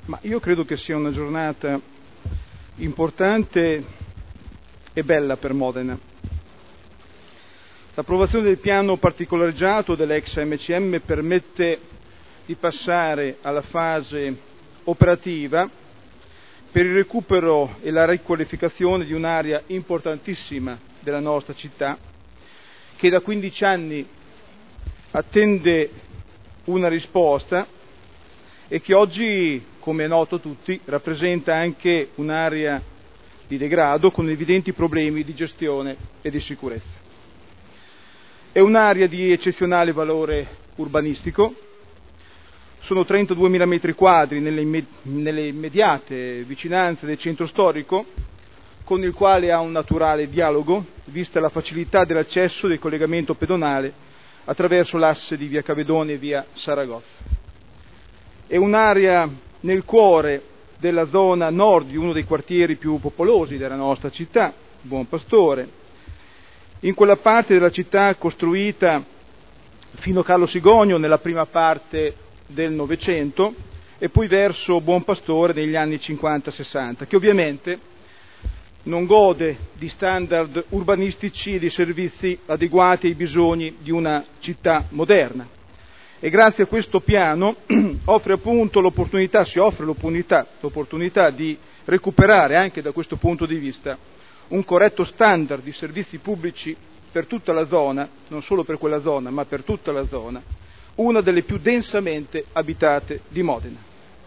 Ma io credo che sia una giornata importante e bella per Modena. L'approvazione del piano particolareggiato dell'ex MCM permette di passare alla fase operativa per il recupero e la riqualificazione di un'area importantissima della nostra città, che da 15 anni attende una risposta e che oggi, come è noto a tutti, rappresenta anche un'area di degrado con evidenti problemi di gestione e di sicurezza. È un'area di eccezionale valore urbanistico, sono 32.000 metri quadri nelle immediate vicinanze del centro storico, con il quale ha un naturale dialogo, vista la facilità dell'accesso e del collegamento pedonale attraverso l'asse di via Cavedone e via Saragozza. È un'area nel cuore della zona nord di uno dei quartieri più popolosi della nostra città, Buon Pastore, in quella parte della città costruita fino a Carlo Sigonio nella prima parte del Novecento e poi verso Buon Pastore negli anni 50-60, che ovviamente non gode di standard urbanistici e di servizi adeguati ai bisogni di una città moderna. E grazie a questo piano si offre l'opportunità di recuperare anche da questo punto di vista un corretto standard di servizi pubblici per tutta la zona, non solo per quella zona, ma per tutta la zona, una delle più densamente abitate di Modena.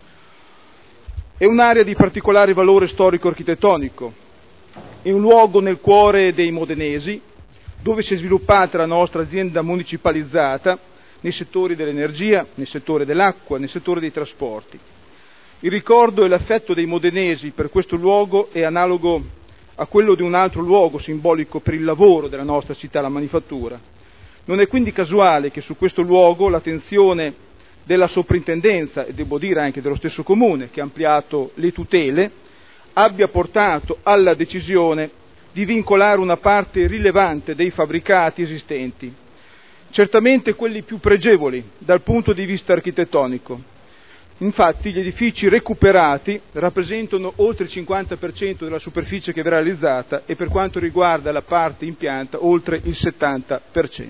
È un'area di particolare valore storico-architettonico, è un luogo nel cuore dei modenesi, dove si è sviluppata la nostra azienda municipalizzata nei settori dell'energia, nel settore dell'acqua, nel settore dei trasporti. Il ricordo e l'affetto dei modenesi per questo luogo è analogo a quello di un altro luogo simbolico per il lavoro della nostra città, la manifattura. Non è quindi casuale che su questo luogo l'attenzione della soprintendenza, e devo dire anche dello stesso comune, che ha ampliato le tutele, abbia portato alla decisione di vincolare una parte rilevante dei fabbricati esistenti, certamente quelli più pregevoli dal punto di vista architettonico. Infatti gli edifici recuperati rappresentano oltre il 50% della superficie che verrà realizzata e per quanto riguarda la parte impianta oltre il 70%.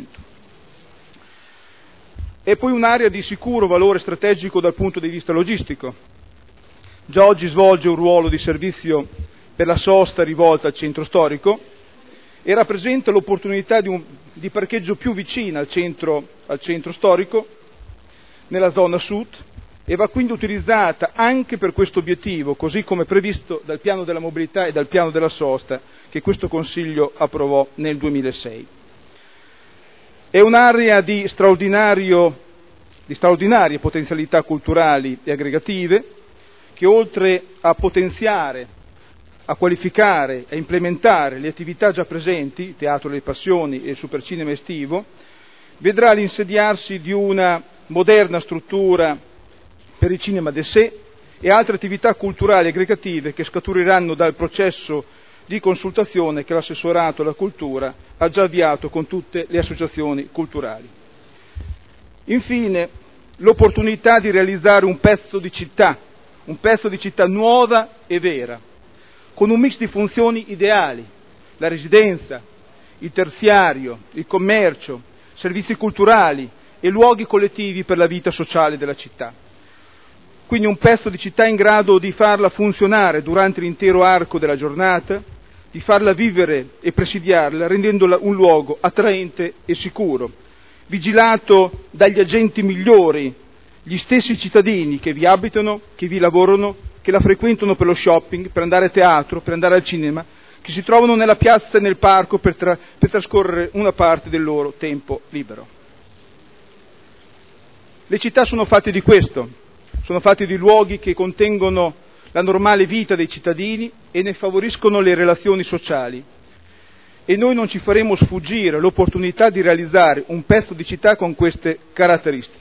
È poi un'area di sicuro valore strategico dal punto di vista logistico. Già oggi svolge un ruolo di servizio per la sosta rivolta al centro storico e rappresenta l'opportunità di parcheggio più vicina al centro storico, nella zona sud, e va quindi utilizzata anche per questo obiettivo, così come previsto dal piano della mobilità e dal piano della sosta che questo Consiglio approvò nel 2006. È un'area di straordinarie potenzialità culturali e aggregative che, oltre a potenziare, a qualificare e a implementare le attività già presenti, il Teatro delle Passioni e il Supercinema estivo, vedrà l'insediarsi di una moderna struttura per il cinema de sé e altre attività culturali aggregative che scaturiranno dal processo di consultazione che l'assessorato alla cultura ha già avviato con tutte le associazioni culturali. Infine, l'opportunità di realizzare un pezzo di città nuova e vera, con un mix di funzioni ideali, la residenza, il terziario, il commercio, servizi culturali e luoghi collettivi per la vita sociale della città. Quindi un pezzo di città in grado di farla funzionare durante l'intero arco della giornata, di farla vivere e presidiarla, rendendola un luogo attraente e sicuro, vigilato dagli agenti migliori, gli stessi cittadini che vi abitano, che vi lavorano, che la frequentano per lo shopping, per andare a teatro, per andare al cinema, che si trovano nella piazza e nel parco per trascorrere una parte del loro tempo libero. Le città sono fatte di questo, sono fatte di luoghi che contengono la normale vita dei cittadini e ne favoriscono le relazioni sociali. E noi non ci faremo sfuggire l'opportunità di realizzare un pezzo di città con queste caratteristiche.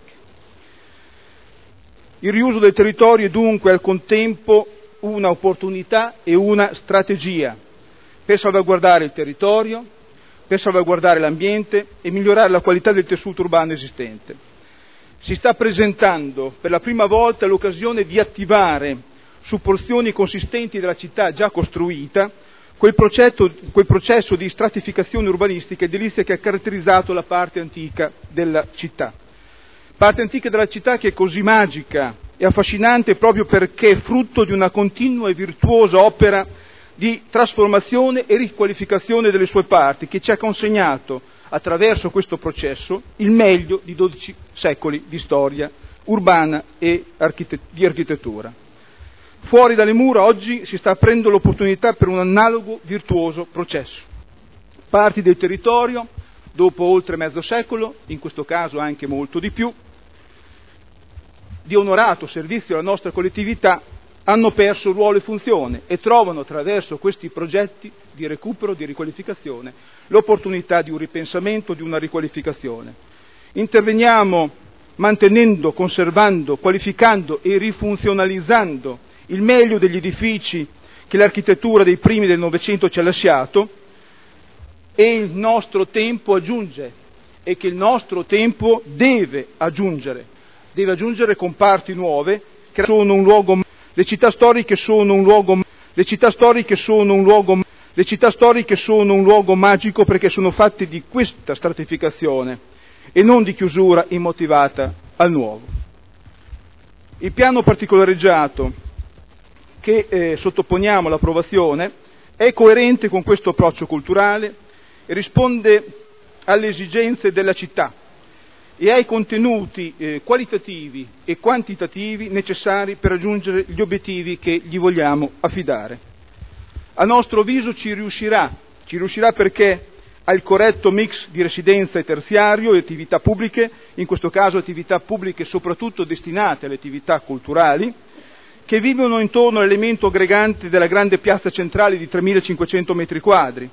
Il riuso del territorio è dunque al contempo una opportunità e una strategia per salvaguardare il territorio, per salvaguardare l'ambiente e migliorare la qualità del tessuto urbano esistente. si sta presentando per la prima volta l'occasione di attivare su porzioni consistenti della città già costruita quel processo di stratificazione urbanistica e edilizia che ha caratterizzato la parte antica della città. Parte antica della città che è così magica e affascinante proprio perché è frutto di una continua e virtuosa opera di trasformazione e riqualificazione delle sue parti, che ci ha consegnato, attraverso questo processo, il meglio di 12 secoli di storia urbana e di architettura. Fuori dalle mura oggi si sta aprendo l'opportunità per un analogo virtuoso processo. Parti del territorio, dopo oltre mezzo secolo, in questo caso anche molto di più, di onorato servizio alla nostra collettività, hanno perso ruolo e funzione e trovano attraverso questi progetti di recupero, di riqualificazione, l'opportunità di un ripensamento, di una riqualificazione. Interveniamo mantenendo, conservando, qualificando e rifunzionalizzando il meglio degli edifici che l'architettura dei primi del Novecento ci ha lasciato, e il nostro tempo aggiunge, e che il nostro tempo deve aggiungere con parti nuove che sono un luogo. Le città storiche sono un luogo magico perché sono fatte di questa stratificazione e non di chiusura immotivata al nuovo. Il piano particolareggiato che sottoponiamo all'approvazione è coerente con questo approccio culturale e risponde alle esigenze della città e ai contenuti qualitativi e quantitativi necessari per raggiungere gli obiettivi che gli vogliamo affidare. A nostro avviso ci riuscirà perché ha il corretto mix di residenza e terziario e attività pubbliche, in questo caso attività pubbliche soprattutto destinate alle attività culturali, che vivono intorno all'elemento aggregante della grande piazza centrale di 3.500 metri quadri.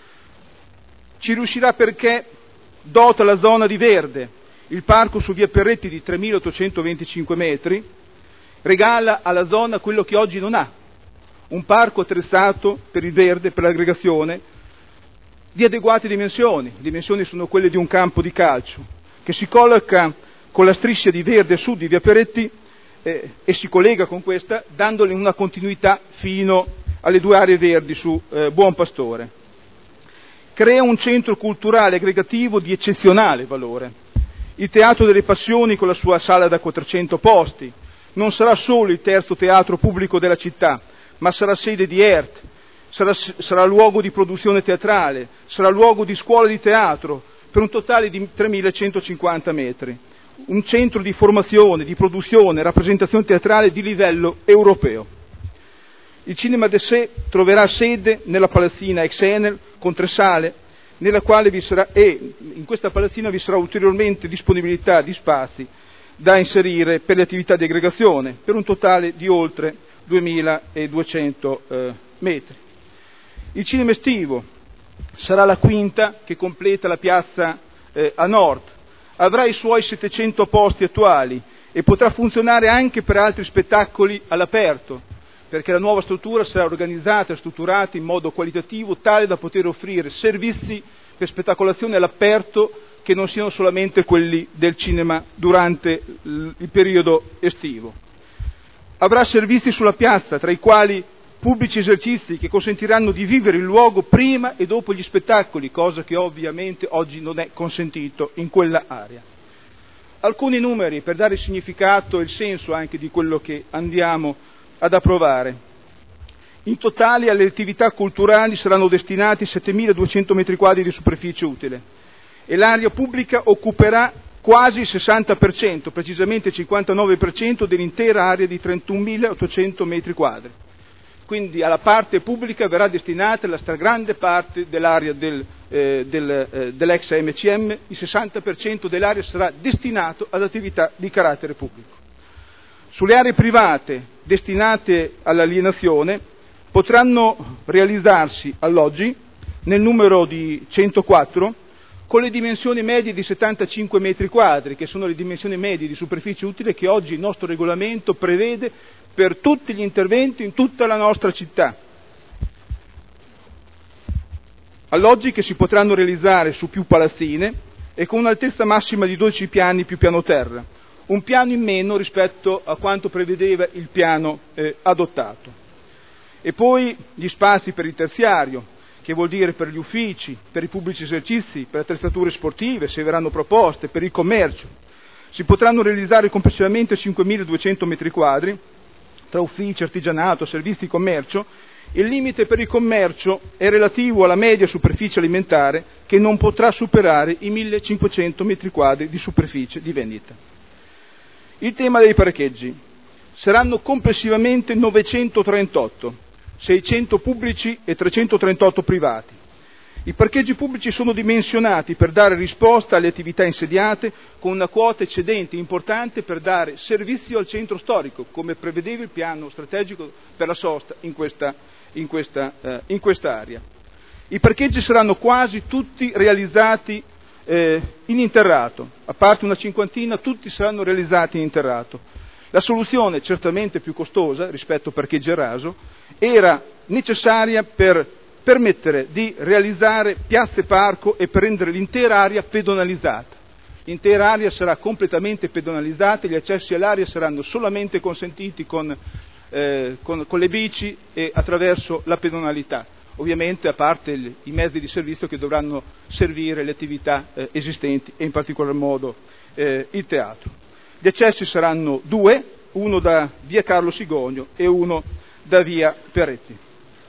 Ci riuscirà perché dota la zona di verde. Il parco su via Perretti di 3.825 metri regala alla zona quello che oggi non ha, un parco attrezzato per il verde, per l'aggregazione, di adeguate dimensioni. Le dimensioni sono quelle di un campo di calcio, che si colloca con la striscia di verde a sud di via Perretti e si collega con questa, dandole una continuità fino alle due aree verdi su Buon Pastore. Crea un centro culturale aggregativo di eccezionale valore. Il Teatro delle Passioni, con la sua sala da 400 posti, non sarà solo il terzo teatro pubblico della città, ma sarà sede di ERT, sarà luogo di produzione teatrale, sarà luogo di scuola di teatro, per un totale di 3.150 metri. Un centro di formazione, di produzione, rappresentazione teatrale di livello europeo. Il Cinema de Sé troverà sede nella palazzina ex Enel con 3 sale, nella quale in questa palazzina vi sarà ulteriormente disponibilità di spazi da inserire per le attività di aggregazione, per un totale di oltre 2.200 metri. Il cinema estivo sarà la quinta che completa la piazza a nord, avrà i suoi 700 posti attuali e potrà funzionare anche per altri spettacoli all'aperto, perché la nuova struttura sarà organizzata e strutturata in modo qualitativo tale da poter offrire servizi per spettacolazione all'aperto che non siano solamente quelli del cinema durante il periodo estivo. Avrà servizi sulla piazza, tra i quali pubblici esercizi che consentiranno di vivere il luogo prima e dopo gli spettacoli, cosa che ovviamente oggi non è consentito in quella area. Alcuni numeri per dare il significato e il senso anche di quello che andiamo ad approvare. In totale alle attività culturali saranno destinati 7.200 metri quadri di superficie utile e l'area pubblica occuperà quasi il 60%, precisamente il 59% dell'intera area di 31.800 metri quadri. Quindi alla parte pubblica verrà destinata la stragrande parte dell'area dell'ex MCM, il 60% dell'area sarà destinato ad attività di carattere pubblico. Sulle aree private destinate all'alienazione potranno realizzarsi alloggi nel numero di 104 con le dimensioni medie di 75 metri quadri, che sono le dimensioni medie di superficie utile che oggi il nostro regolamento prevede per tutti gli interventi in tutta la nostra città. Alloggi che si potranno realizzare su più palazzine e con un'altezza massima di 12 piani più piano terra, un piano in meno rispetto a quanto prevedeva il piano adottato. E poi gli spazi per il terziario, che vuol dire per gli uffici, per i pubblici esercizi, per le attrezzature sportive, se verranno proposte, per il commercio. Si potranno realizzare complessivamente 5.200 metri quadri, tra uffici, artigianato, servizi, commercio. Il limite per il commercio è relativo alla media superficie alimentare, che non potrà superare i 1.500 metri quadri di superficie di vendita. Il tema dei parcheggi. Saranno complessivamente 938, 600 pubblici e 338 privati. I parcheggi pubblici sono dimensionati per dare risposta alle attività insediate, con una quota eccedente importante per dare servizio al centro storico, come prevedeva il piano strategico per la sosta in quest'area. I parcheggi saranno quasi tutti realizzati in interrato, a parte una cinquantina, tutti saranno realizzati in interrato. La soluzione, certamente più costosa rispetto a parcheggio a raso, era necessaria per permettere di realizzare piazze parco e per rendere l'intera area pedonalizzata. L'intera area sarà completamente pedonalizzata, gli accessi all'area saranno solamente consentiti con le bici e attraverso la pedonalità, ovviamente a parte i mezzi di servizio che dovranno servire le attività esistenti e in particolar modo il teatro. Gli accessi saranno due, uno da via Carlo Sigonio e uno da via Peretti.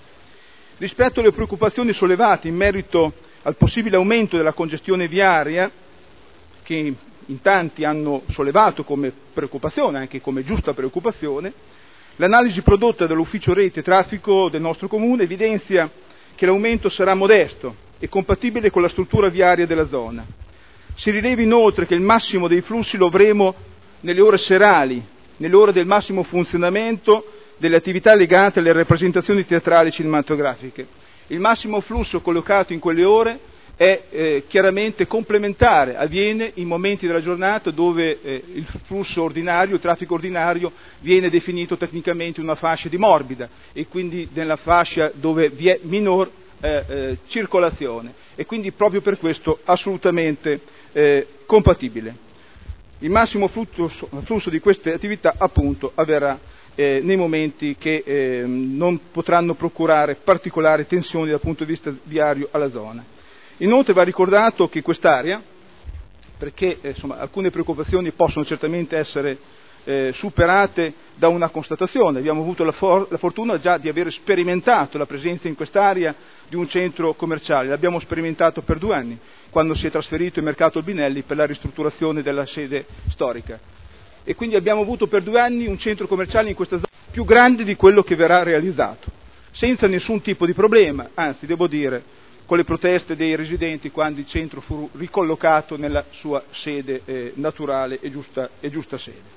Rispetto alle preoccupazioni sollevate in merito al possibile aumento della congestione viaria, che in tanti hanno sollevato come preoccupazione, anche come giusta preoccupazione, l'analisi prodotta dall'ufficio rete e traffico del nostro comune evidenzia che l'aumento sarà modesto e compatibile con la struttura viaria della zona. Si rileva inoltre che il massimo dei flussi lo avremo nelle ore serali, nelle ore del massimo funzionamento delle attività legate alle rappresentazioni teatrali e cinematografiche. Il massimo flusso collocato in quelle ore è chiaramente complementare, avviene in momenti della giornata dove il flusso ordinario, il traffico ordinario viene definito tecnicamente una fascia di morbida e quindi nella fascia dove vi è minor circolazione e quindi proprio per questo assolutamente compatibile. Il massimo flusso di queste attività appunto avverrà nei momenti che non potranno procurare particolari tensioni dal punto di vista viario alla zona. Inoltre va ricordato che quest'area, perché alcune preoccupazioni possono certamente essere superate da una constatazione, abbiamo avuto la fortuna già di aver sperimentato la presenza in quest'area di un centro commerciale, l'abbiamo sperimentato per 2 anni, quando si è trasferito il mercato Albinelli per la ristrutturazione della sede storica. E quindi abbiamo avuto per 2 anni un centro commerciale in questa zona più grande di quello che verrà realizzato, senza nessun tipo di problema, anzi devo dire con le proteste dei residenti quando il centro fu ricollocato nella sua sede naturale e giusta sede.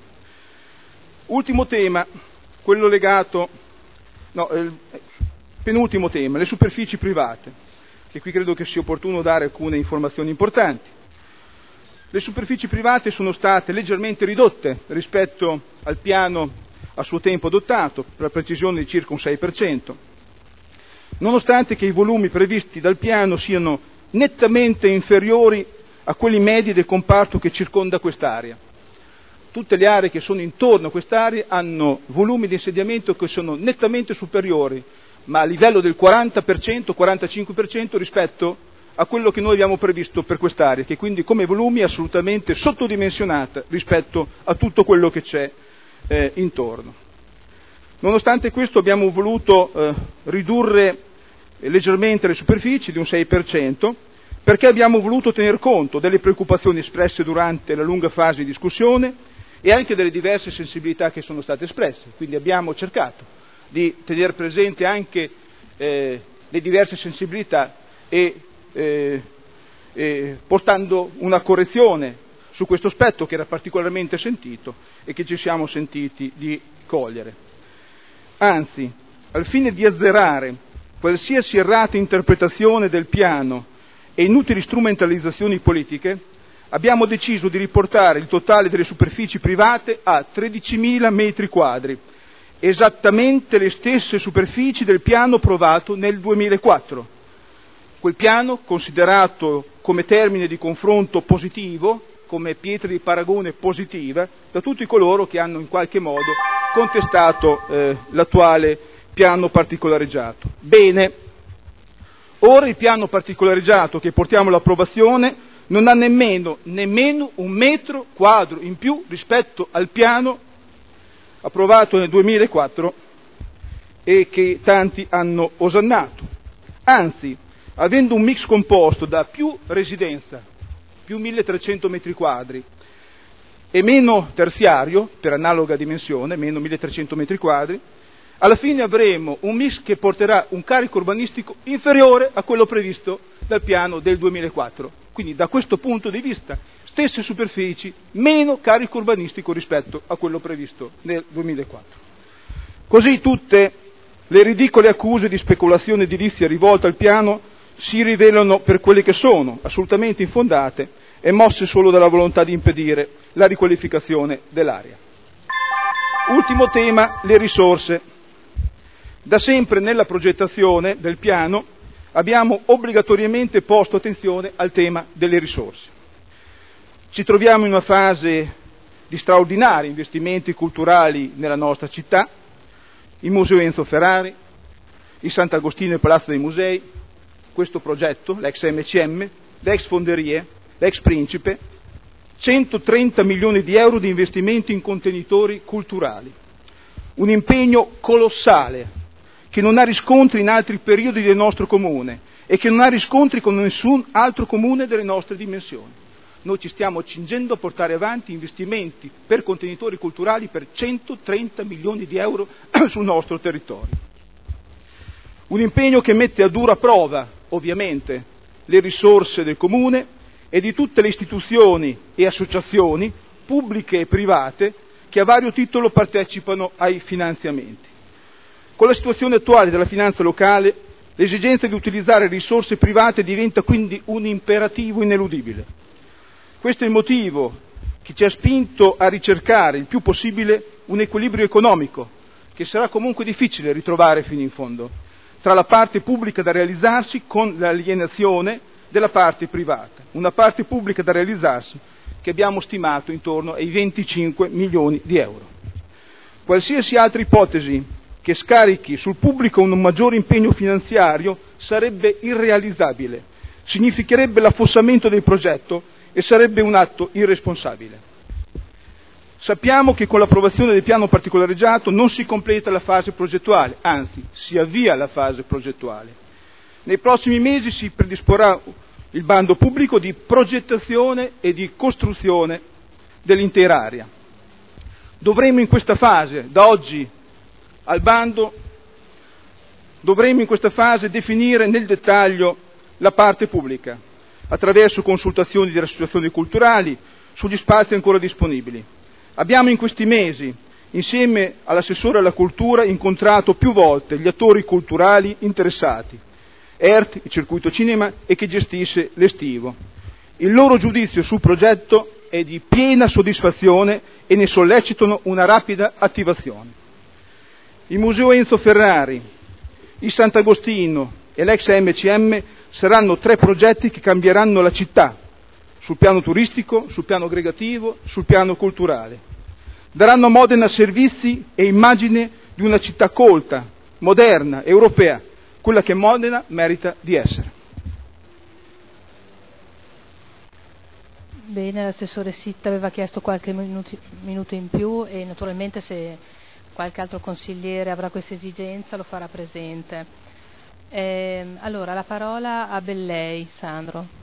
Ultimo tema, quello legato, penultimo tema, le superfici private, che qui credo che sia opportuno dare alcune informazioni importanti. Le superfici private sono state leggermente ridotte rispetto al piano a suo tempo adottato, per la precisione di circa un 6%, nonostante che i volumi previsti dal piano siano nettamente inferiori a quelli medi del comparto che circonda quest'area. Tutte le aree che sono intorno a quest'area hanno volumi di insediamento che sono nettamente superiori, ma a livello del 40%, 45% rispetto a quello che noi abbiamo previsto per quest'area, che quindi come volumi è assolutamente sottodimensionata rispetto a tutto quello che c'è intorno. Nonostante questo abbiamo voluto ridurre leggermente le superfici di un 6%, perché abbiamo voluto tener conto delle preoccupazioni espresse durante la lunga fase di discussione e anche delle diverse sensibilità che sono state espresse. Quindi abbiamo cercato di tenere presente anche le diverse sensibilità e portando una correzione su questo aspetto che era particolarmente sentito e che ci siamo sentiti di cogliere. Anzi, al fine di azzerare qualsiasi errata interpretazione del piano e inutili strumentalizzazioni politiche, abbiamo deciso di riportare il totale delle superfici private a 13.000 metri quadri, esattamente le stesse superfici del piano approvato nel 2004. Quel piano, considerato come termine di confronto positivo, come pietra di paragone positiva da tutti coloro che hanno in qualche modo contestato l'attuale piano particolareggiato. Bene, ora il piano particolareggiato che portiamo all'approvazione non ha nemmeno un metro quadro in più rispetto al piano approvato nel 2004 e che tanti hanno osannato. Anzi, avendo un mix composto da più residenza, più 1300 metri quadri, e meno terziario, per analoga dimensione, meno 1300 metri quadri, alla fine avremo un mix che porterà un carico urbanistico inferiore a quello previsto dal piano del 2004. Quindi da questo punto di vista, stesse superfici, meno carico urbanistico rispetto a quello previsto nel 2004. Così tutte le ridicole accuse di speculazione edilizia rivolte al piano si rivelano per quelle che sono, assolutamente infondate e mosse solo dalla volontà di impedire la riqualificazione dell'area. Ultimo tema, le risorse. Da sempre nella progettazione del piano abbiamo obbligatoriamente posto attenzione al tema delle risorse. Ci troviamo in una fase di straordinari investimenti culturali nella nostra città, il Museo Enzo Ferrari, il Sant'Agostino e il Palazzo dei Musei, questo progetto, l'ex MCM, le ex fonderie, l'ex Principe, 130 milioni di euro di investimenti in contenitori culturali, un impegno colossale che non ha riscontri in altri periodi del nostro comune e che non ha riscontri con nessun altro comune delle nostre dimensioni. Noi ci stiamo accingendo a portare avanti investimenti per contenitori culturali per 130 milioni di euro sul nostro territorio. Un impegno che mette a dura prova, ovviamente, le risorse del comune e di tutte le istituzioni e associazioni, pubbliche e private, che a vario titolo partecipano ai finanziamenti. Con la situazione attuale della finanza locale, l'esigenza di utilizzare risorse private diventa quindi un imperativo ineludibile. Questo è il motivo che ci ha spinto a ricercare il più possibile un equilibrio economico, che sarà comunque difficile ritrovare fino in fondo, tra la parte pubblica da realizzarsi con l'alienazione della parte privata. Una parte pubblica da realizzarsi che abbiamo stimato intorno ai 25 milioni di euro. Qualsiasi altra ipotesi che scarichi sul pubblico un maggiore impegno finanziario sarebbe irrealizzabile, significherebbe l'affossamento del progetto e sarebbe un atto irresponsabile. Sappiamo che con l'approvazione del piano particolareggiato non si completa la fase progettuale, anzi si avvia la fase progettuale. Nei prossimi mesi si predisporrà il bando pubblico di progettazione e di costruzione dell'intera area. Dovremo in questa fase, da oggi al bando, dovremo in questa fase definire nel dettaglio la parte pubblica, attraverso consultazioni delle associazioni culturali sugli spazi ancora disponibili. Abbiamo in questi mesi, insieme all'assessore alla cultura, incontrato più volte gli attori culturali interessati, ERT, il circuito cinema, e che gestisce l'Estivo. Il loro giudizio sul progetto è di piena soddisfazione e ne sollecitano una rapida attivazione. Il Museo Enzo Ferrari, il Sant'Agostino e l'ex MCM saranno 3 progetti che cambieranno la città, sul piano turistico, sul piano aggregativo, sul piano culturale. Daranno a Modena servizi e immagine di una città colta, moderna, europea, quella che Modena merita di essere. Bene, l'assessore Sitta aveva chiesto qualche minuto in più e naturalmente se qualche altro consigliere avrà questa esigenza lo farà presente. Allora, la parola a Bellei, Sandro.